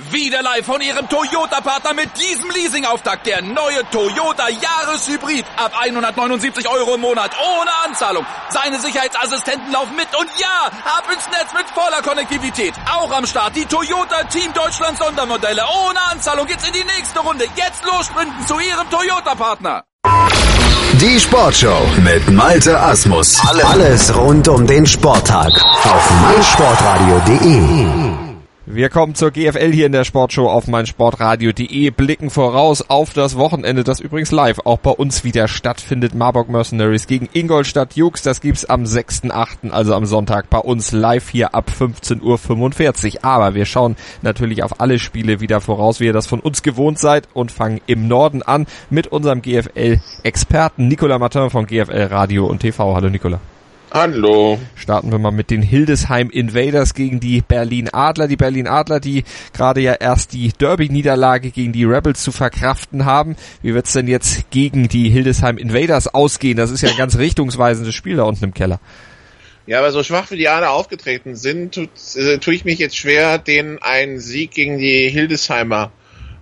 Wieder live von Ihrem Toyota-Partner mit diesem Leasing-Auftakt. Der neue Toyota Jahreshybrid. Ab 179 € im Monat. Ohne Anzahlung. Seine Sicherheitsassistenten laufen mit. Und ja, ab ins Netz mit voller Konnektivität. Auch am Start die Toyota Team Deutschland Sondermodelle. Ohne Anzahlung geht's in die nächste Runde. Jetzt los sprinten zu Ihrem Toyota-Partner. Die Sportshow mit Malte Asmus. Alles rund um den Sporttag auf meinsportradio.de. Wir kommen zur GFL hier in der Sportshow auf meinsportradio.de, blicken voraus auf das Wochenende, das übrigens live auch bei uns wieder stattfindet. Marburg Mercenaries gegen Ingolstadt Jux, das gibt's am 6.8., also am Sonntag bei uns live hier ab 15:45 Uhr. Aber wir schauen natürlich auf alle Spiele wieder voraus, wie ihr das von uns gewohnt seid, und fangen im Norden an mit unserem GFL-Experten Nicolas Martin von GFL Radio und TV. Hallo Nicolas. Hallo. Starten wir mal mit den Hildesheim Invaders gegen die Berlin Adler. Die Berlin Adler, die gerade ja erst die Derby-Niederlage gegen die Rebels zu verkraften haben. Wie wird's denn jetzt gegen die Hildesheim Invaders ausgehen? Das ist ja ein ganz richtungsweisendes Spiel da unten im Keller. Ja, aber so schwach wie die Adler aufgetreten sind, tue ich mich jetzt schwer, denen einen Sieg gegen die Hildesheimer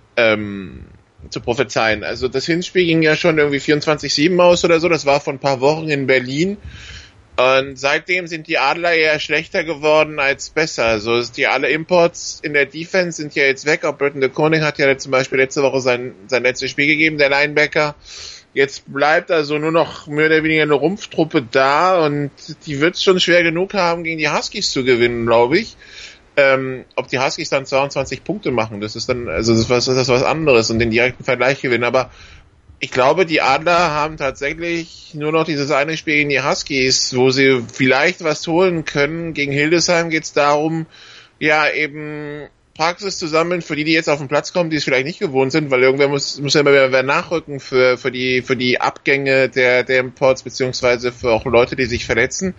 zu prophezeien. Also das Hinspiel ging ja schon irgendwie 24-7 aus oder so. Das war vor ein paar Wochen in Berlin. Und seitdem sind die Adler eher schlechter geworden als besser. Also alle Imports in der Defense sind ja jetzt weg. Auch Britton de Koning hat ja zum Beispiel letzte Woche sein letztes Spiel gegeben, der Linebacker. Jetzt bleibt also nur noch mehr oder weniger eine Rumpftruppe da, und die wird es schon schwer genug haben, gegen die Huskies zu gewinnen, glaube ich. Ob die Huskies dann 22 Punkte machen, das ist dann, also das ist was anderes, und den direkten Vergleich gewinnen. Aber ich glaube, die Adler haben tatsächlich nur noch dieses eine Spiel gegen die Huskies, wo sie vielleicht was holen können. Gegen Hildesheim geht es darum, ja, eben Praxis zu sammeln für die jetzt auf den Platz kommen, die es vielleicht nicht gewohnt sind, weil irgendwer muss ja immer wieder nachrücken für die Abgänge der Imports, beziehungsweise für auch Leute, die sich verletzen.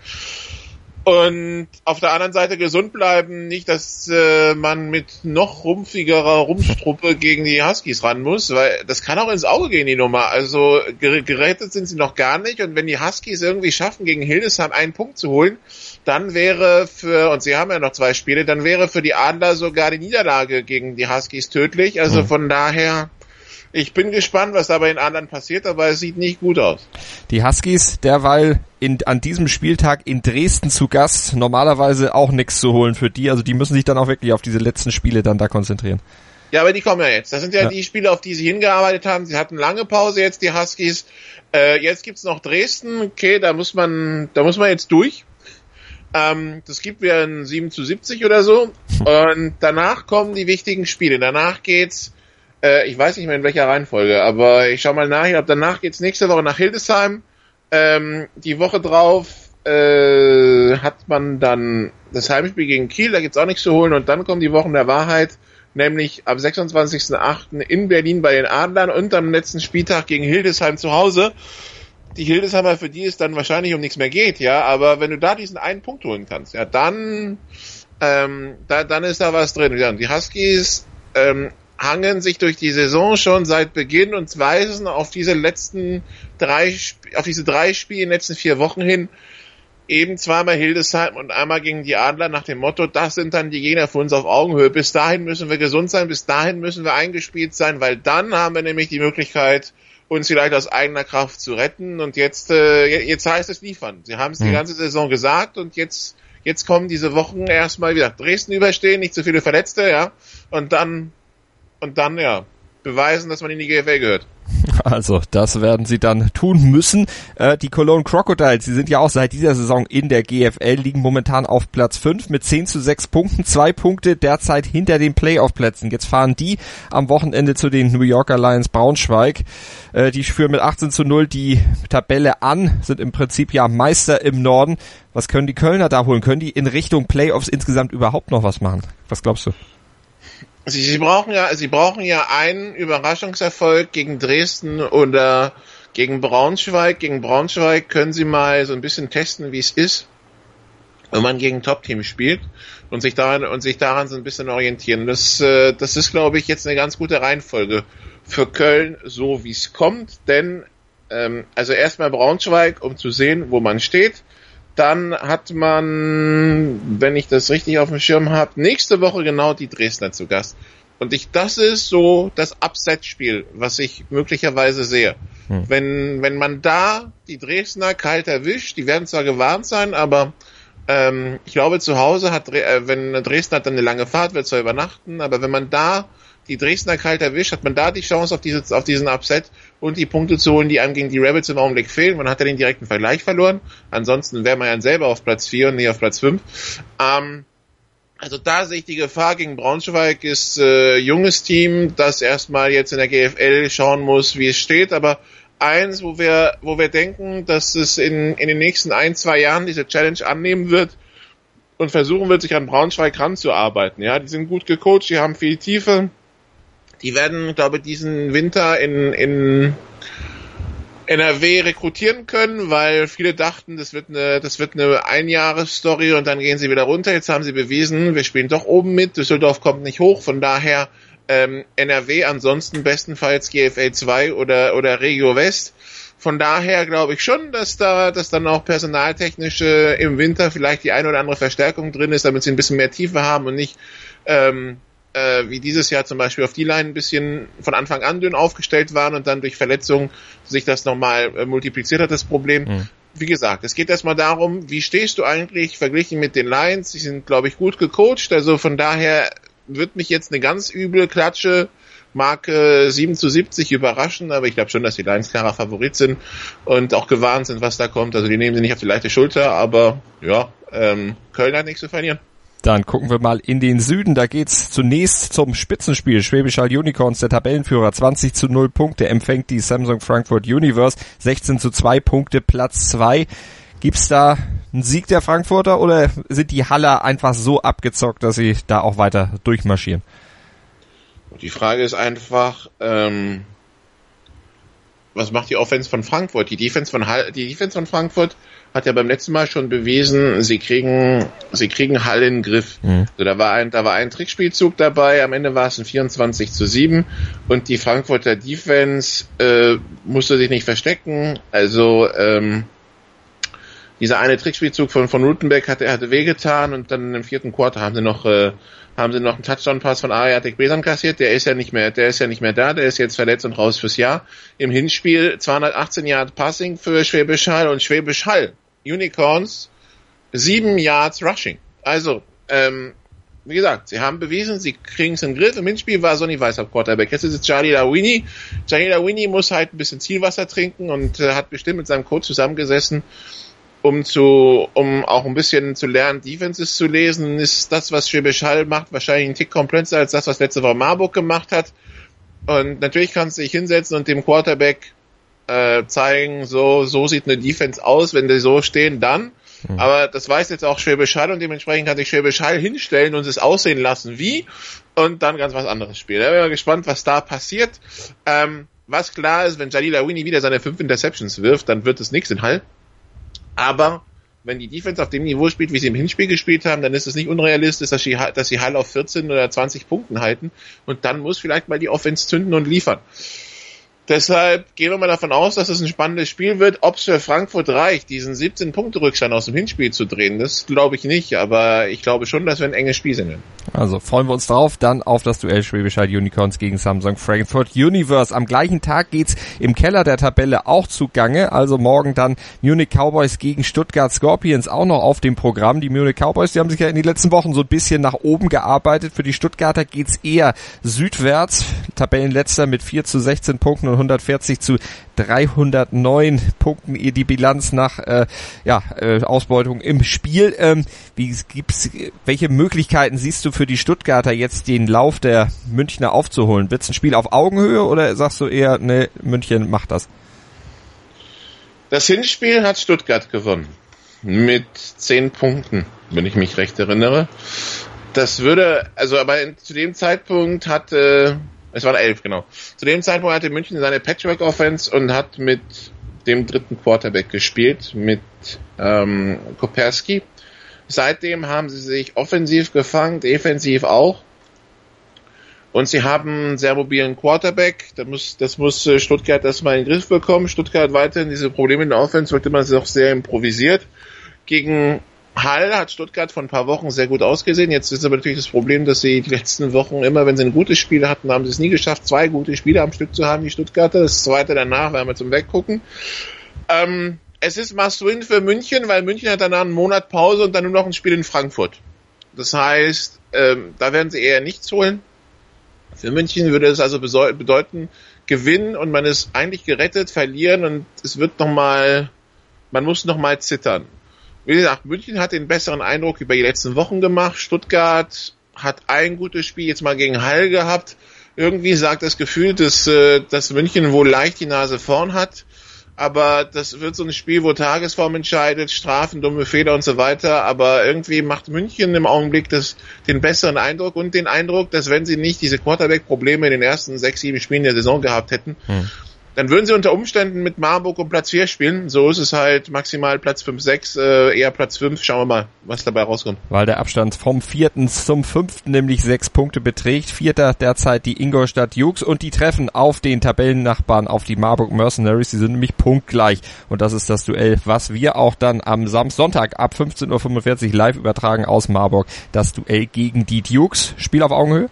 Und auf der anderen Seite gesund bleiben, nicht, dass man mit noch rumpfigerer Rumpftruppe gegen die Huskies ran muss, weil das kann auch ins Auge gehen, die Nummer. Also gerettet sind sie noch gar nicht, und wenn die Huskies irgendwie schaffen, gegen Hildesheim einen Punkt zu holen, dann wäre und sie haben ja noch 2 Spiele, dann wäre für die Adler sogar die Niederlage gegen die Huskies tödlich. Also von daher, ich bin gespannt, was da bei den anderen passiert, aber es sieht nicht gut aus. Die Huskies derweil an diesem Spieltag in Dresden zu Gast, normalerweise auch nichts zu holen für die, also die müssen sich dann auch wirklich auf diese letzten Spiele dann da konzentrieren. Ja, aber die kommen ja jetzt. Das sind ja die Spiele, auf die sie hingearbeitet haben. Sie hatten lange Pause jetzt, die Huskies. Jetzt gibt's noch Dresden. Okay, da muss man jetzt durch. Das gibt wieder ein 7:70 oder so. Und danach kommen die wichtigen Spiele. Danach geht's, ich weiß nicht mehr in welcher Reihenfolge, aber ich schau mal nach. Ich glaube, danach geht's nächste Woche nach Hildesheim. Die Woche drauf hat man dann das Heimspiel gegen Kiel, da gibt's auch nichts zu holen, und dann kommen die Wochen der Wahrheit, nämlich am 26.08. in Berlin bei den Adlern und am letzten Spieltag gegen Hildesheim zu Hause. Die Hildesheimer, für die es dann wahrscheinlich um nichts mehr geht, ja, aber wenn du da diesen einen Punkt holen kannst, ja, dann ist da was drin. Ja, und die Huskies hangen sich durch die Saison schon seit Beginn und weisen auf diese 3 Spiele in den letzten 4 Wochen hin, eben zweimal Hildesheim und einmal gegen die Adler, nach dem Motto, das sind dann die Gegner für uns auf Augenhöhe. Bis dahin müssen wir gesund sein, bis dahin müssen wir eingespielt sein, weil dann haben wir nämlich die Möglichkeit, uns vielleicht aus eigener Kraft zu retten. Und jetzt heißt es liefern. Sie haben es die ganze Saison gesagt, und jetzt kommen diese Wochen erstmal wieder Dresden überstehen, nicht so viele Verletzte, ja, und dann ja, beweisen, dass man in die GFL gehört. Also, das werden sie dann tun müssen. Die Cologne Crocodiles, die sind ja auch seit dieser Saison in der GFL, liegen momentan auf Platz 5 mit 10:6 Punkten, 2 Punkte derzeit hinter den Playoff-Plätzen. Jetzt fahren die am Wochenende zu den New Yorker Lions Braunschweig. Die führen mit 18:0 die Tabelle an, sind im Prinzip ja Meister im Norden. Was können die Kölner da holen? Können die in Richtung Playoffs insgesamt überhaupt noch was machen? Was glaubst du? Sie brauchen ja einen Überraschungserfolg gegen Dresden oder gegen Braunschweig. Gegen Braunschweig können sie mal so ein bisschen testen, wie es ist, wenn man gegen Top-Teams spielt, und sich daran so ein bisschen orientieren. Das ist, glaube ich, jetzt eine ganz gute Reihenfolge für Köln, so wie es kommt, denn also erstmal Braunschweig, um zu sehen, wo man steht. Dann hat man, wenn ich das richtig auf dem Schirm habe, nächste Woche genau die Dresdner zu Gast. Und das ist so das Upset-Spiel, was ich möglicherweise sehe. Wenn man da die Dresdner kalt erwischt, die werden zwar gewarnt sein, aber ich glaube, zu Hause wenn Dresden hat dann eine lange Fahrt, wird zwar übernachten, aber wenn man da die Dresdner kalt erwischt, hat man da die Chance auf diesen Upset und die Punkte zu holen, die einem gegen die Rebels im Augenblick fehlen. Man hat ja den direkten Vergleich verloren. Ansonsten wäre man ja selber auf Platz 4 und nicht auf Platz 5. Also da sehe ich die Gefahr gegen Braunschweig, ist junges Team, das erstmal jetzt in der GFL schauen muss, wie es steht, aber eins, wo wir denken, dass es in den nächsten 1-2 Jahren diese Challenge annehmen wird und versuchen wird, sich an Braunschweig ranzuarbeiten. Ja, die sind gut gecoacht, die haben viel Tiefe. Die werden, glaube ich, diesen Winter in NRW rekrutieren können, weil viele dachten, das wird eine Einjahresstory und dann gehen sie wieder runter. Jetzt haben sie bewiesen, wir spielen doch oben mit. Düsseldorf kommt nicht hoch, von daher NRW ansonsten bestenfalls GFL 2 oder Regio West. Von daher glaube ich schon, dass dann auch personaltechnisch im Winter vielleicht die eine oder andere Verstärkung drin ist, damit sie ein bisschen mehr Tiefe haben und nicht wie dieses Jahr zum Beispiel auf die Line ein bisschen von Anfang an dünn aufgestellt waren und dann durch Verletzungen sich das nochmal multipliziert hat, das Problem. Wie gesagt, es geht erstmal darum, wie stehst du eigentlich verglichen mit den Lions? Die sind, glaube ich, gut gecoacht, also von daher wird mich jetzt eine ganz üble Klatsche Marke 7-70 überraschen, aber ich glaube schon, dass die Lions klarer Favorit sind und auch gewarnt sind, was da kommt. Also die nehmen sie nicht auf die leichte Schulter, aber ja, Köln hat nichts zu verlieren. Dann gucken wir mal in den Süden. Da geht's zunächst zum Spitzenspiel. Schwäbisch Hall Unicorns, der Tabellenführer, 20-0 Punkte, empfängt die Samsung Frankfurt Universe, 16-2 Punkte, Platz 2. Gibt's da einen Sieg der Frankfurter oder sind die Haller einfach so abgezockt, dass sie da auch weiter durchmarschieren? Die Frage ist einfach, was macht die Offense von Frankfurt? Die Defense von Frankfurt hat ja beim letzten Mal schon bewiesen, sie kriegen Hall in den Griff. Also da war ein Trickspielzug dabei, am Ende war es ein 24-7 und die Frankfurter Defense musste sich nicht verstecken. Also dieser eine Trickspielzug von Rutenbeck hatte wehgetan und dann im 4. Quarter haben sie noch einen Touchdown-Pass von Ariatek Besan kassiert. Der ist ja nicht mehr da, der ist jetzt verletzt und raus fürs Jahr. Im Hinspiel 218 Yard Passing für Schwäbisch Hall und Schwäbisch Hall Unicorns 7 Yards Rushing. Also, wie gesagt, sie haben bewiesen, sie kriegen es in den Griff. Im Hinspiel war Sonny Weiss auf Quarterback. Jetzt ist es Charlie Lawini. Charlie Lawini muss halt ein bisschen Zielwasser trinken und hat bestimmt mit seinem Coach zusammengesessen, um auch ein bisschen zu lernen, Defenses zu lesen. Ist das, was Schwäbisch Hall macht, wahrscheinlich ein Tick komplexer als das, was letzte Woche Marburg gemacht hat. Und natürlich kannst du dich hinsetzen und dem Quarterback zeigen, so sieht eine Defense aus, wenn die so stehen, dann. Aber das weiß jetzt auch Schwäbisch Hall und dementsprechend kann sich Schwäbisch Hall hinstellen und es aussehen lassen wie und dann ganz was anderes spielen. Da bin ich mal gespannt, was da passiert. Was klar ist, wenn Jalil Awini wieder seine 5 Interceptions wirft, dann wird es nichts in Hall. Aber wenn die Defense auf dem Niveau spielt, wie sie im Hinspiel gespielt haben, dann ist es nicht unrealistisch, dass sie Hall auf 14 oder 20 Punkten halten und dann muss vielleicht mal die Offense zünden und liefern. Deshalb gehen wir mal davon aus, dass es ein spannendes Spiel wird. Ob es für Frankfurt reicht, diesen 17-Punkte-Rückstand aus dem Hinspiel zu drehen, das glaube ich nicht. Aber ich glaube schon, dass wir ein enges Spiel sehen werden. Also freuen wir uns drauf. Dann auf das Duell Schwäbisch Hall Unicorns gegen Samsung Frankfurt Universe. Am gleichen Tag geht's im Keller der Tabelle auch zugange. Also morgen dann Munich Cowboys gegen Stuttgart Scorpions auch noch auf dem Programm. Die Munich Cowboys, die haben sich ja in den letzten Wochen so ein bisschen nach oben gearbeitet. Für die Stuttgarter geht's eher südwärts. Tabellenletzter mit 4-16 Punkten und 140-309 Punkten die Bilanz nach Ausbeutung im Spiel. Welche Möglichkeiten siehst du für die Stuttgarter jetzt den Lauf der Münchner aufzuholen? Wird's ein Spiel auf Augenhöhe oder sagst du eher, ne, München macht das? Das Hinspiel hat Stuttgart gewonnen mit 10 Punkten, wenn ich mich recht erinnere. Das würde, zu dem Zeitpunkt es waren 11, genau. Zu dem Zeitpunkt hatte München seine Patchwork-Offense und hat mit dem 3. Quarterback gespielt, mit Koperski. Seitdem haben sie sich offensiv gefangen, defensiv auch. Und sie haben einen sehr mobilen Quarterback. Das muss Stuttgart erstmal in den Griff bekommen. Stuttgart weiterhin diese Probleme in der Offense, wird immer auch sehr improvisiert. Gegen Hall hat Stuttgart vor ein paar Wochen sehr gut ausgesehen. Jetzt ist aber natürlich das Problem, dass sie die letzten Wochen immer, wenn sie ein gutes Spiel hatten, haben sie es nie geschafft, 2 gute Spiele am Stück zu haben, die Stuttgarter. Das zweite danach werden wir zum Weggucken. Es ist Must-Win für München, weil München hat danach einen Monat Pause und dann nur noch ein Spiel in Frankfurt. Das heißt, da werden sie eher nichts holen. Für München würde es also bedeuten, gewinnen und man ist eigentlich gerettet, verlieren und es wird man muss nochmal zittern. Wie gesagt, München hat den besseren Eindruck über die letzten Wochen gemacht. Stuttgart hat ein gutes Spiel jetzt mal gegen Hall gehabt. Irgendwie sagt das Gefühl, dass München wohl leicht die Nase vorn hat. Aber das wird so ein Spiel, wo Tagesform entscheidet, Strafen, dumme Fehler und so weiter. Aber irgendwie macht München im Augenblick den besseren Eindruck und den Eindruck, dass wenn sie nicht diese Quarterback-Probleme in den ersten 6, 7 Spielen der Saison gehabt hätten, dann würden sie unter Umständen mit Marburg um Platz 4 spielen. So ist es halt maximal Platz 5, 6, eher Platz 5. Schauen wir mal, was dabei rauskommt. Weil der Abstand vom 4. zum 5. nämlich 6 Punkte beträgt. 4. derzeit die Ingolstadt Jukes und die treffen auf den Tabellennachbarn, auf die Marburg Mercenaries. Die sind nämlich punktgleich. Und das ist das Duell, was wir auch dann am Sonntag ab 15.45 Uhr live übertragen aus Marburg. Das Duell gegen die Dukes. Spiel auf Augenhöhe?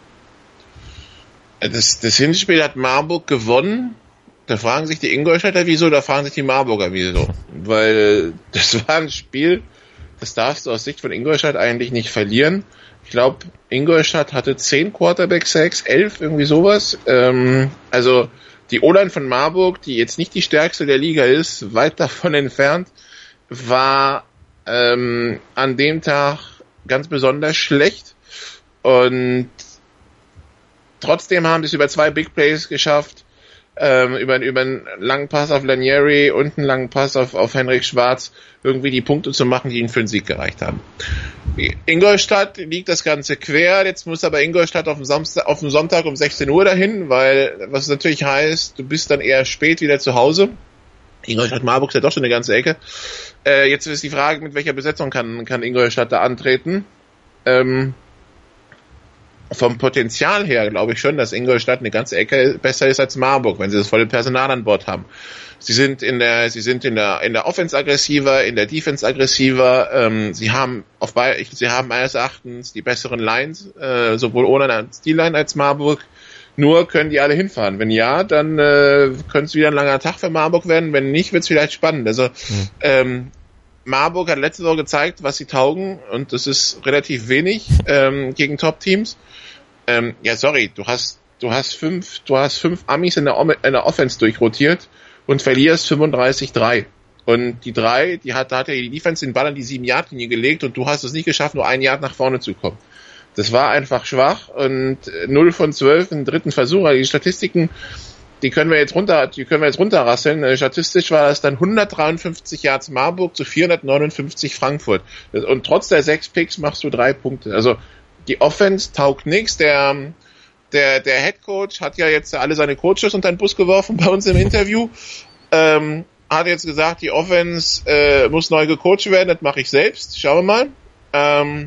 Das Hinspiel hat Marburg gewonnen. Da fragen sich die Ingolstädter wieso, da fragen sich die Marburger wieso. Weil das war ein Spiel, das darfst du aus Sicht von Ingolstadt eigentlich nicht verlieren. Ich glaube, Ingolstadt hatte 10 Quarterback-Sacks, 11, irgendwie sowas. Also die O-Line von Marburg, die jetzt nicht die stärkste der Liga ist, weit davon entfernt, war an dem Tag ganz besonders schlecht. Und trotzdem haben sie es über 2 Big Plays geschafft, über einen langen Pass auf Lanieri und einen langen Pass auf Henrik Schwarz irgendwie die Punkte zu machen, die ihnen für den Sieg gereicht haben. Ingolstadt liegt das Ganze quer, jetzt muss aber Ingolstadt auf dem Sonntag um 16 Uhr dahin, weil, was natürlich heißt, du bist dann eher spät wieder zu Hause. Ingolstadt-Marburg ist ja doch schon eine ganze Ecke. Jetzt ist die Frage, mit welcher Besetzung kann Ingolstadt da antreten? Vom Potenzial her glaube ich schon, dass Ingolstadt eine ganze Ecke besser ist als Marburg, wenn sie das volle Personal an Bord haben. Sie sind in der Offense aggressiver, in der Defense aggressiver. Sie haben meines Erachtens die besseren Lines, sowohl O-Line als D-Line als Marburg. Nur können die alle hinfahren. Wenn ja, dann könnte es wieder ein langer Tag für Marburg werden. Wenn nicht, wird es vielleicht spannend. Also Marburg hat letzte Woche gezeigt, was sie taugen, und das ist relativ wenig gegen Top-Teams. Du hast 5 Amis in der Offense durchrotiert und verlierst 35-3. Und die 3, da hat ja die Defense den Ball an die 7-Yard-Linie gelegt und du hast es nicht geschafft, nur 1 Yard nach vorne zu kommen. Das war einfach schwach und 0 von 12 im 3. Versuch. Also die Statistiken, die können wir jetzt runterrasseln. Statistisch war das dann 153 Yards Marburg zu 459 Frankfurt. Und trotz der 6 Picks machst du 3 Punkte. Also die Offense taugt nichts. Der Headcoach hat ja jetzt alle seine Coaches unter den Bus geworfen bei uns im Interview. Hat jetzt gesagt, die Offense muss neu gecoacht werden. Das mache ich selbst. Schauen wir mal.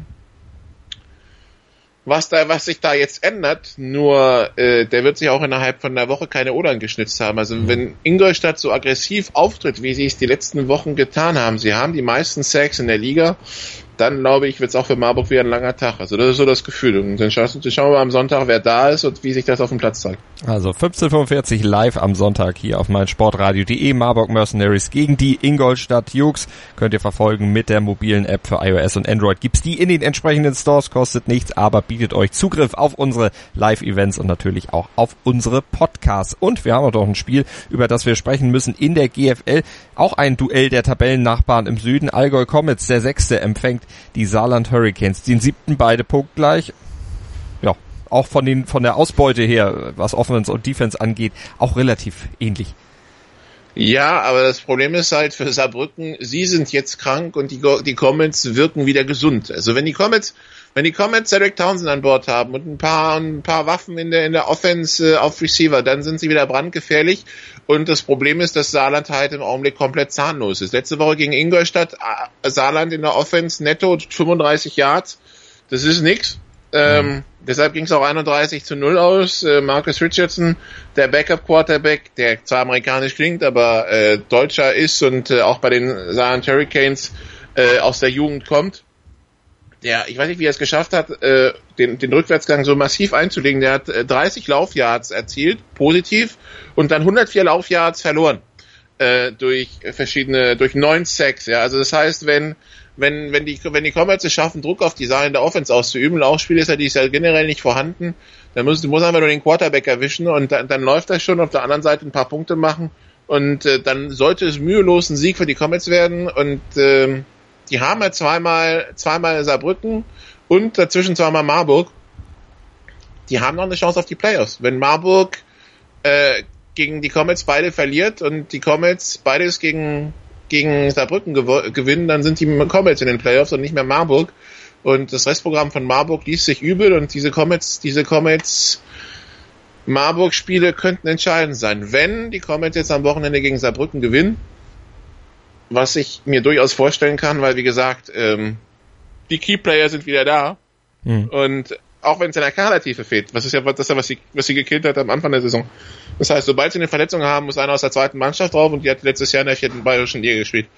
Was sich da jetzt ändert, nur der wird sich auch innerhalb von einer Woche keine O-Line geschnitzt haben. Also wenn Ingolstadt so aggressiv auftritt, wie sie es die letzten Wochen getan haben, sie haben die meisten Sacks in der Liga, dann glaube ich, wird es auch für Marburg wieder ein langer Tag. Also das ist so das Gefühl. Und dann schauen wir mal am Sonntag, wer da ist und wie sich das auf dem Platz zeigt. Also 15:45 live am Sonntag hier auf meinsportradio.de. Marburg Mercenaries gegen die Ingolstadt Jukes. Könnt ihr verfolgen mit der mobilen App für iOS und Android. Gibt's die in den entsprechenden Stores, kostet nichts, aber bietet euch Zugriff auf unsere Live-Events und natürlich auch auf unsere Podcasts. Und wir haben auch noch ein Spiel, über das wir sprechen müssen in der GFL. Auch ein Duell der Tabellennachbarn im Süden. Allgäu Comets, der 6. empfängt die Saarland Hurricanes. Den 7. beide punktgleich. Ja, auch von der Ausbeute her, was Offense und Defense angeht, auch relativ ähnlich. Ja, aber das Problem ist halt für Saarbrücken, sie sind jetzt krank und die Comets wirken wieder gesund. Also wenn die Comets Cedric Townsend an Bord haben und ein paar Waffen in der Offense auf Receiver, dann sind sie wieder brandgefährlich. Und das Problem ist, dass Saarland halt im Augenblick komplett zahnlos ist. Letzte Woche gegen Ingolstadt, Saarland in der Offense netto 35 Yards. Das ist nix. Deshalb ging es auch 31-0 aus. Marcus Richardson, der Backup-Quarterback, der zwar amerikanisch klingt, aber Deutscher ist und auch bei den Saarland Hurricanes aus der Jugend kommt. Ich weiß nicht, wie er es geschafft hat, den Rückwärtsgang so massiv einzulegen. Der hat 30 Laufyards erzielt, positiv, und dann 104 Laufyards verloren. Durch 9 Sacks, ja. Also das heißt, wenn die Comets es schaffen, Druck auf die Seite der Offense auszuüben, Laufspiel ist ja generell nicht vorhanden, dann muss einfach nur den Quarterback erwischen und dann läuft das schon, auf der anderen Seite ein paar Punkte machen und dann sollte es mühelos ein Sieg für die Comets werden und die haben ja zweimal Saarbrücken und dazwischen zweimal Marburg. Die haben noch eine Chance auf die Playoffs. Wenn Marburg gegen die Comets beide verliert und die Comets beides gegen Saarbrücken gewinnen, dann sind die Comets in den Playoffs und nicht mehr Marburg. Und das Restprogramm von Marburg liest sich übel und diese Comets Marburg-Spiele könnten entscheidend sein. Wenn die Comets jetzt am Wochenende gegen Saarbrücken gewinnen, was ich mir durchaus vorstellen kann, weil wie gesagt, die Keyplayer sind wieder da. Und auch wenn es in der Kadertiefe fehlt, was sie gekillt hat am Anfang der Saison. Das heißt, sobald sie eine Verletzung haben, muss einer aus der zweiten Mannschaft drauf und die hat letztes Jahr in der 4. bayerischen Liga gespielt.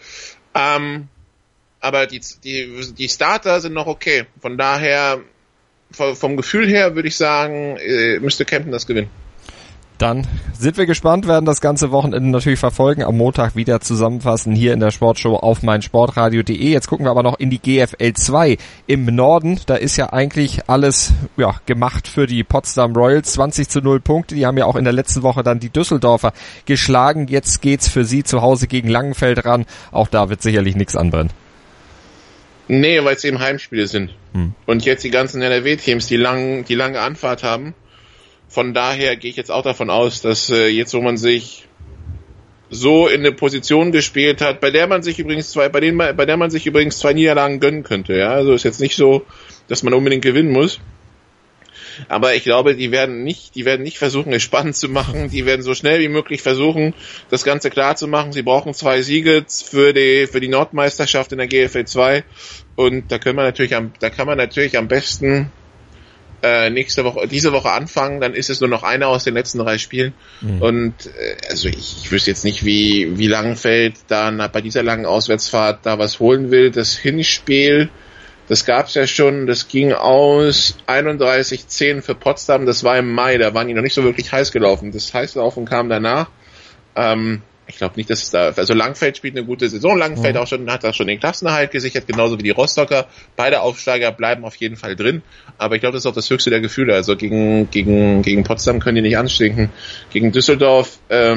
Aber die Starter sind noch okay. Von daher, vom Gefühl her würde ich sagen, müsste Kempten das gewinnen. Dann sind wir gespannt, werden das ganze Wochenende natürlich verfolgen, am Montag wieder zusammenfassen hier in der Sportshow auf meinsportradio.de. Jetzt gucken wir aber noch in die GFL 2 im Norden. Da ist ja eigentlich alles gemacht für die Potsdam Royals. 20-0 Punkte, die haben ja auch in der letzten Woche dann die Düsseldorfer geschlagen. Jetzt geht's für sie zu Hause gegen Langenfeld ran. Auch da wird sicherlich nichts anbrennen. Nee, weil es eben Heimspiele sind. Und jetzt die ganzen NRW-Teams, die lange Anfahrt haben. Von daher gehe ich jetzt auch davon aus, dass jetzt, wo man sich so in eine Position gespielt hat, bei der man sich übrigens zwei Niederlagen gönnen könnte. Ja, also ist jetzt nicht so, dass man unbedingt gewinnen muss. Aber ich glaube, die werden nicht versuchen, es spannend zu machen. Die werden so schnell wie möglich versuchen, das Ganze klar zu machen. Sie brauchen 2 Siege für die Nordmeisterschaft in der GFL 2. Und da kann man natürlich am besten diese Woche anfangen, dann ist es nur noch einer aus den letzten 3 Spielen. Und also ich wüsste jetzt nicht, wie Langenfeld da bei dieser langen Auswärtsfahrt da was holen will. Das Hinspiel, das gab's ja schon, das ging aus 31-10 für Potsdam, das war im Mai, da waren die noch nicht so wirklich heiß gelaufen. Das Heißlaufen kam danach. Ich glaube nicht, dass es da, also Langenfeld spielt eine gute Saison. Langenfeld hat auch schon den Klassenerhalt gesichert, genauso wie die Rostocker. Beide Aufsteiger bleiben auf jeden Fall drin. Aber ich glaube, das ist auch das höchste der Gefühle. Also gegen Potsdam können die nicht anstinken. Gegen Düsseldorf,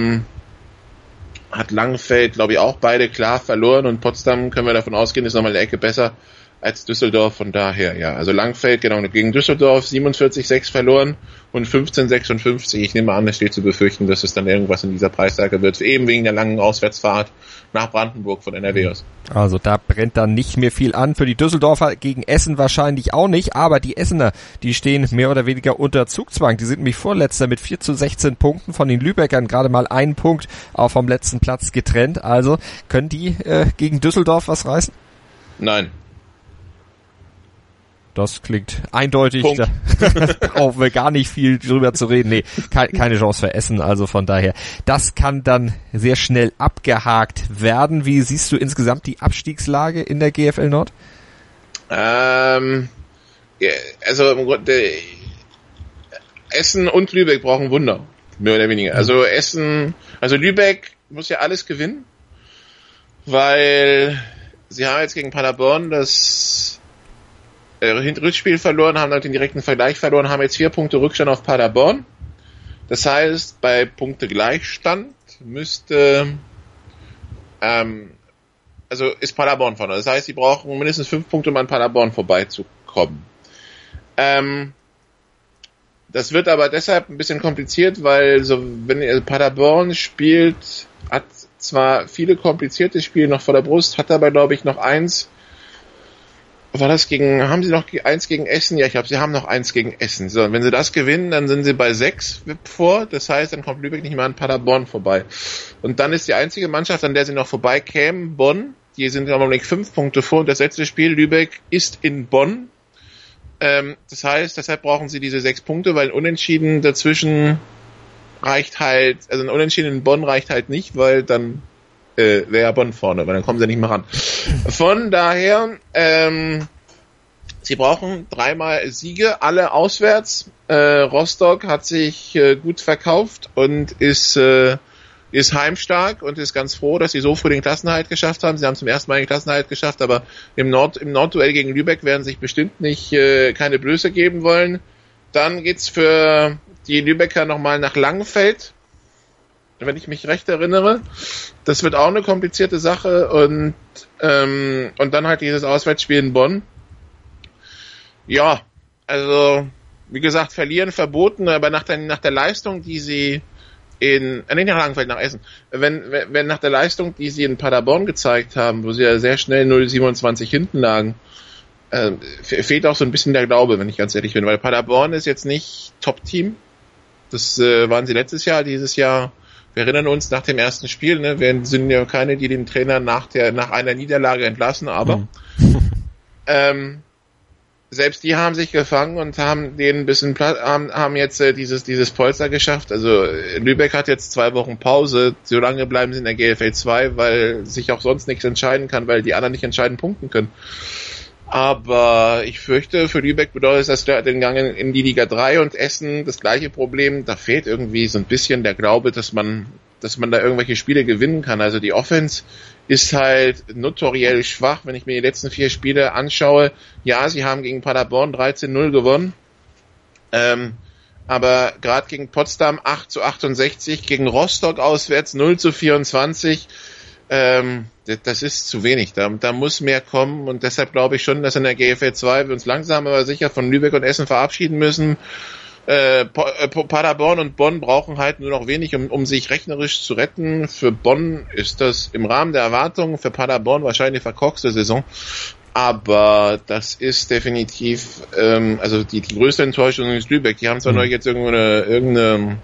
hat Langenfeld, glaube ich, auch beide klar verloren und Potsdam, können wir davon ausgehen, ist nochmal eine Ecke besser als Düsseldorf, von daher, ja. Also Langenfeld, genau, gegen Düsseldorf 47-6 verloren und 15-56. Ich nehme an, es steht zu befürchten, dass es dann irgendwas in dieser Preislage wird, eben wegen der langen Auswärtsfahrt nach Brandenburg von NRW aus. Also da brennt dann nicht mehr viel an. Für die Düsseldorfer gegen Essen wahrscheinlich auch nicht, aber die Essener, die stehen mehr oder weniger unter Zugzwang. Die sind nämlich Vorletzter mit 4-16 Punkten, von den Lübeckern gerade mal 1 Punkt auch vom letzten Platz getrennt. Also können die gegen Düsseldorf was reißen? Nein. Das klingt eindeutig, da brauchen wir gar nicht viel drüber zu reden. Nee, keine Chance für Essen, also von daher. Das kann dann sehr schnell abgehakt werden. Wie siehst du insgesamt die Abstiegslage in der GFL Nord? Also im Grunde, Essen und Lübeck brauchen Wunder, mehr oder weniger. Also Lübeck muss ja alles gewinnen, weil sie haben jetzt gegen Paderborn das Rückspiel verloren, haben halt den direkten Vergleich verloren, haben jetzt 4 Punkte Rückstand auf Paderborn. Das heißt, bei Punktegleichstand müsste, ist Paderborn vorne. Das heißt, sie brauchen mindestens 5 Punkte, um an Paderborn vorbeizukommen. Das wird aber deshalb ein bisschen kompliziert, weil wenn Paderborn spielt, hat zwar viele komplizierte Spiele noch vor der Brust, hat aber, glaube ich, noch eins. Haben sie noch 1 gegen Essen? Ja, ich glaube, sie haben noch 1 gegen Essen. So, und wenn sie das gewinnen, dann sind sie bei 6 vor. Das heißt, dann kommt Lübeck nicht mehr an Paderborn vorbei. Und dann ist die einzige Mannschaft, an der sie noch vorbeikämen, Bonn. Die sind im Augenblick 5 Punkte vor. Und das letzte Spiel, Lübeck, ist in Bonn. Das heißt, deshalb brauchen sie diese 6 Punkte, weil ein Unentschieden dazwischen reicht halt, also ein Unentschieden in Bonn reicht halt nicht, weil dann wäre ja Bonn vorne, weil dann kommen sie nicht mehr ran. Von daher, sie brauchen 3-mal Siege, alle auswärts. Rostock hat sich gut verkauft und ist heimstark und ist ganz froh, dass sie so früh den Klassenerhalt geschafft haben. Sie haben zum ersten Mal den Klassenerhalt geschafft, aber im Nordduell gegen Lübeck werden sich bestimmt nicht keine Blöße geben wollen. Dann geht's für die Lübecker nochmal nach Langenfeld, wenn ich mich recht erinnere. Das wird auch eine komplizierte Sache und dann halt dieses Auswärtsspiel in Bonn. Ja, also wie gesagt, verlieren verboten, aber nach der Leistung, die sie nicht nach Langenfeld, nach Essen. Wenn nach der Leistung, die sie in Paderborn gezeigt haben, wo sie ja sehr schnell 0:27 hinten lagen, fehlt auch so ein bisschen der Glaube, wenn ich ganz ehrlich bin, weil Paderborn ist jetzt nicht Top-Team. Das waren sie letztes Jahr, dieses Jahr. Wir erinnern uns nach dem ersten Spiel, ne, wir sind ja keine, die den Trainer nach einer Niederlage entlassen, aber selbst die haben sich gefangen und haben denen ein bisschen haben jetzt dieses Polster geschafft. Also Lübeck hat jetzt 2 Wochen Pause. So lange bleiben sie in der GFL 2, weil sich auch sonst nichts entscheiden kann, weil die anderen nicht entscheidend punkten können. Aber ich fürchte, für Lübeck bedeutet das den Gang in die Liga 3 und Essen das gleiche Problem. Da fehlt irgendwie so ein bisschen der Glaube, dass man da irgendwelche Spiele gewinnen kann. Also die Offense ist halt notoriell schwach, wenn ich mir die letzten 4 Spiele anschaue. Ja, sie haben gegen Paderborn 13-0 gewonnen. Aber gerade gegen Potsdam 8:68, gegen Rostock auswärts 0:24. Das ist zu wenig. Da muss mehr kommen und deshalb glaube ich schon, dass in der GFL 2 wir uns langsam aber sicher von Lübeck und Essen verabschieden müssen. Paderborn und Bonn brauchen halt nur noch wenig, um sich rechnerisch zu retten. Für Bonn ist das im Rahmen der Erwartungen, für Paderborn wahrscheinlich eine verkorkste Saison. Aber das ist definitiv, also die größte Enttäuschung ist Lübeck. Die haben zwar noch jetzt irgendeine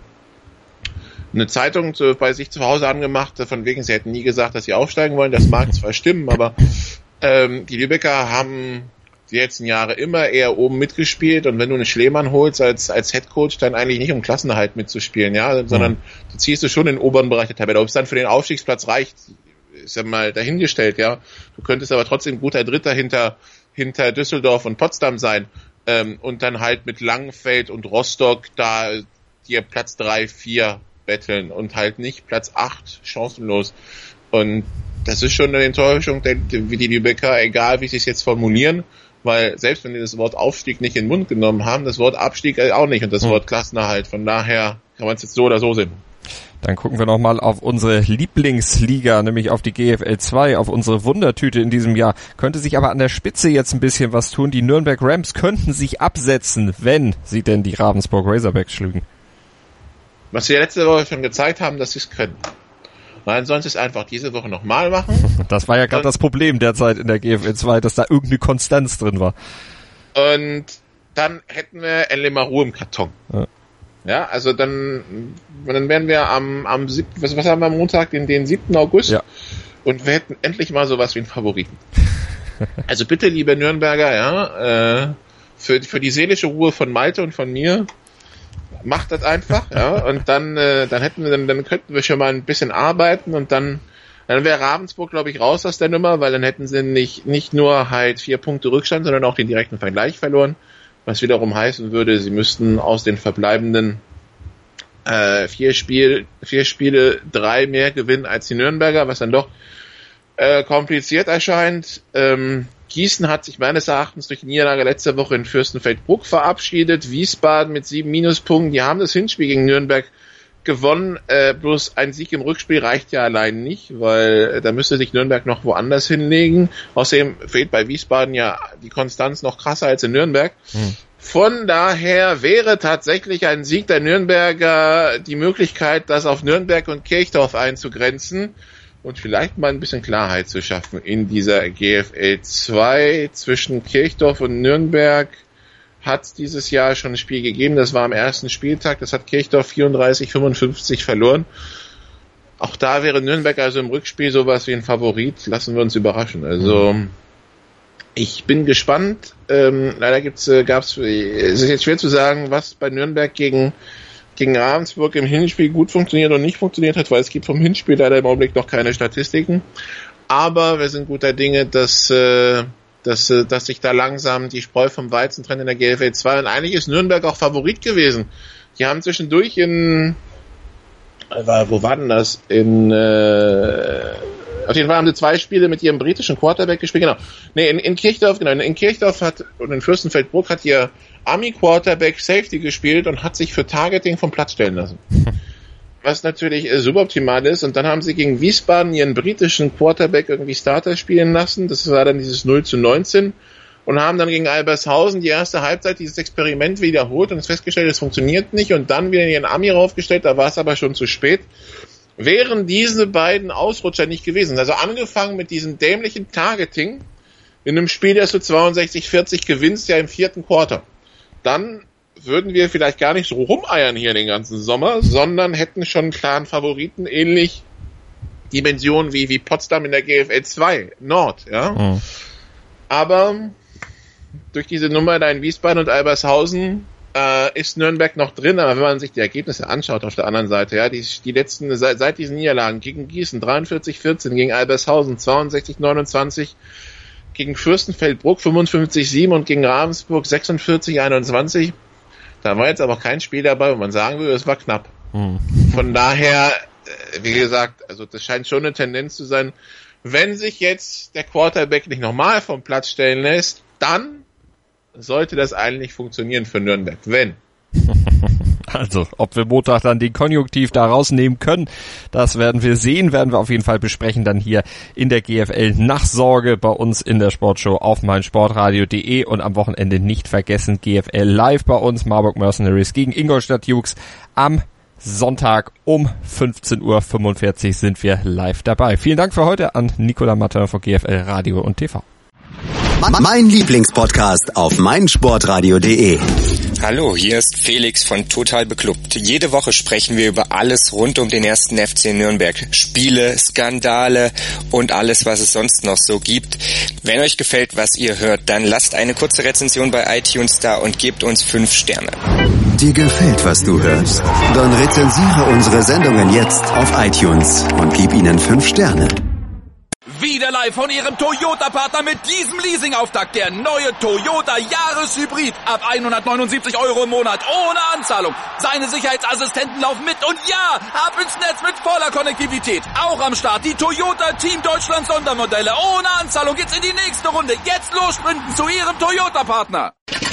Zeitung bei sich zu Hause angemacht, von wegen, sie hätten nie gesagt, dass sie aufsteigen wollen. Das mag zwar stimmen, aber die Lübecker haben die letzten Jahre immer eher oben mitgespielt und wenn du einen Schlemann holst als Headcoach, dann eigentlich nicht um Klassenerhalt mitzuspielen, ja, sondern du ziehst du schon in den oberen Bereich der Tabelle. Ob es dann für den Aufstiegsplatz reicht, ist ja mal dahingestellt, ja. Du könntest aber trotzdem guter Dritter hinter Düsseldorf und Potsdam sein und dann halt mit Langenfeld und Rostock da dir Platz 3, 4 betteln und halt nicht Platz 8 chancenlos. Und das ist schon eine Enttäuschung, wie die Lübecker, egal wie sie es jetzt formulieren, weil selbst wenn die das Wort Aufstieg nicht in den Mund genommen haben, das Wort Abstieg auch nicht und das Wort Klassenerhalt. Von daher kann man es jetzt so oder so sehen. Dann gucken wir nochmal auf unsere Lieblingsliga, nämlich auf die GFL 2, auf unsere Wundertüte in diesem Jahr. Könnte sich aber an der Spitze jetzt ein bisschen was tun. Die Nürnberg Rams könnten sich absetzen, wenn sie denn die Ravensburg Razorbacks schlügen. Was sie ja letzte Woche schon gezeigt haben, dass sie es können. Nein, sonst es einfach diese Woche nochmal machen. Das war ja gerade das Problem derzeit in der GFL 2, dass da irgendeine Konstanz drin war. Und dann hätten wir endlich mal Ruhe im Karton. Ja, also dann wären wir am 7., was haben wir am Montag, den 7. August. Ja. Und wir hätten endlich mal sowas wie einen Favoriten. Also bitte, liebe Nürnberger, ja, für die seelische Ruhe von Malte und von mir, macht das einfach, ja, und dann könnten wir schon mal ein bisschen arbeiten und dann wäre Ravensburg, glaube ich, raus aus der Nummer, weil dann hätten sie nicht nur halt 4 Punkte Rückstand, sondern auch den direkten Vergleich verloren, was wiederum heißen würde, sie müssten aus den verbleibenden 4 Spiele 3 mehr gewinnen als die Nürnberger, was dann doch kompliziert erscheint. Gießen hat sich meines Erachtens durch die Niederlage letzte Woche in Fürstenfeldbruck verabschiedet. Wiesbaden mit 7 Minuspunkten. Die haben das Hinspiel gegen Nürnberg gewonnen. Bloß ein Sieg im Rückspiel reicht ja allein nicht, weil da müsste sich Nürnberg noch woanders hinlegen. Außerdem fehlt bei Wiesbaden ja die Konstanz noch krasser als in Nürnberg. Von daher wäre tatsächlich ein Sieg der Nürnberger die Möglichkeit, das auf Nürnberg und Kirchdorf einzugrenzen. Und vielleicht mal ein bisschen Klarheit zu schaffen in dieser GFL 2. Zwischen Kirchdorf und Nürnberg hat es dieses Jahr schon ein Spiel gegeben. Das war am ersten Spieltag. Das hat Kirchdorf 34-55 verloren. Auch da wäre Nürnberg also im Rückspiel sowas wie ein Favorit. Lassen wir uns überraschen. Also ich bin gespannt. Leider es ist jetzt schwer zu sagen, was bei Nürnberg gegen gegen Ravensburg im Hinspiel gut funktioniert und nicht funktioniert hat, weil es gibt vom Hinspiel leider im Augenblick noch keine Statistiken. Aber wir sind guter Dinge, dass sich da langsam die Spreu vom Weizen trennt in der GFL 2. Und eigentlich ist Nürnberg auch Favorit gewesen. Die haben zwischendurch wo war denn das? Auf jeden Fall haben sie 2 Spiele mit ihrem britischen Quarterback gespielt, genau. In Kirchdorf, genau. In Kirchdorf und in Fürstenfeldbruck hat ihr Ami-Quarterback Safety gespielt und hat sich für Targeting vom Platz stellen lassen. Was natürlich suboptimal ist. Und dann haben sie gegen Wiesbaden ihren britischen Quarterback irgendwie Starter spielen lassen. Das war dann dieses 0-19. Und haben dann gegen Albershausen die erste Halbzeit dieses Experiment wiederholt und es festgestellt, es funktioniert nicht. Und dann wieder ihren Ami raufgestellt, da war es aber schon zu spät. Wären diese beiden Ausrutscher nicht gewesen. Also angefangen mit diesem dämlichen Targeting in einem Spiel, das du 62-40 gewinnst, ja im 4. Quarter. Dann würden wir vielleicht gar nicht so rumeiern hier den ganzen Sommer, sondern hätten schon einen klaren Favoriten, ähnlich Dimensionen wie Potsdam in der GFL 2 Nord, ja. Mhm. Aber durch diese Nummer da in Wiesbaden und Albershausen ist Nürnberg noch drin, aber wenn man sich die Ergebnisse anschaut auf der anderen Seite, ja, die letzten, seit diesen Niederlagen gegen Gießen 43-14, gegen Albershausen 62-29, gegen Fürstenfeldbruck 55-7 und gegen Ravensburg 46-21, da war jetzt aber kein Spiel dabei, wo man sagen würde, es war knapp. Von daher, wie gesagt, also das scheint schon eine Tendenz zu sein, wenn sich jetzt der Quarterback nicht nochmal vom Platz stellen lässt, dann sollte das eigentlich funktionieren für Nürnberg. Wenn. Also, ob wir Montag dann den Konjunktiv da rausnehmen können, das werden wir sehen, werden wir auf jeden Fall besprechen dann hier in der GFL Nachsorge bei uns in der Sportshow auf meinsportradio.de und am Wochenende nicht vergessen GFL Live bei uns, Marburg Mercenaries gegen Ingolstadt Jukes am Sonntag um 15.45 Uhr sind wir live dabei. Vielen Dank für heute an Nicolas Martin von GFL Radio und TV. Mein Lieblingspodcast auf meinsportradio.de. Hallo, hier ist Felix von Total Beklubbt. Jede Woche sprechen wir über alles rund um den 1. FC Nürnberg. Spiele, Skandale und alles, was es sonst noch so gibt. Wenn euch gefällt, was ihr hört, dann lasst eine kurze Rezension bei iTunes da und gebt uns 5 Sterne. Dir gefällt, was du hörst? Dann rezensiere unsere Sendungen jetzt auf iTunes und gib ihnen 5 Sterne. Wieder live von Ihrem Toyota-Partner mit diesem Leasing-Auftakt. Der neue Toyota Jahreshybrid. Ab 179 € im Monat. Ohne Anzahlung. Seine Sicherheitsassistenten laufen mit. Und ja, ab ins Netz mit voller Konnektivität. Auch am Start die Toyota Team Deutschland Sondermodelle. Ohne Anzahlung geht's in die nächste Runde. Jetzt los sprinten zu Ihrem Toyota-Partner.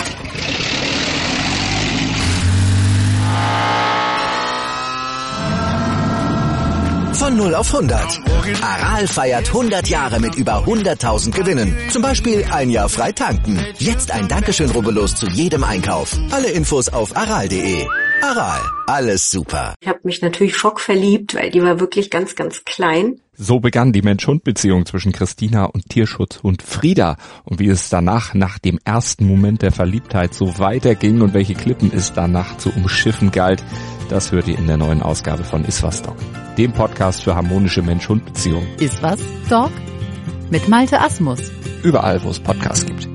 Von 0 auf 100. Aral feiert 100 Jahre mit über 100.000 Gewinnen. Zum Beispiel ein Jahr frei tanken. Jetzt ein Dankeschön, rubbellos zu jedem Einkauf. Alle Infos auf aral.de. Aral, alles super. Ich habe mich natürlich schockverliebt, weil die war wirklich ganz, ganz klein. So begann die Mensch-Hund-Beziehung zwischen Christina und Tierschutzhund Frieda. Und wie es danach, nach dem ersten Moment der Verliebtheit, so weiterging und welche Klippen es danach zu umschiffen galt, das hört ihr in der neuen Ausgabe von Iswas Dog, dem Podcast für harmonische Mensch-Hund-Beziehungen. Iswas Dog mit Malte Asmus. Überall, wo es Podcasts gibt.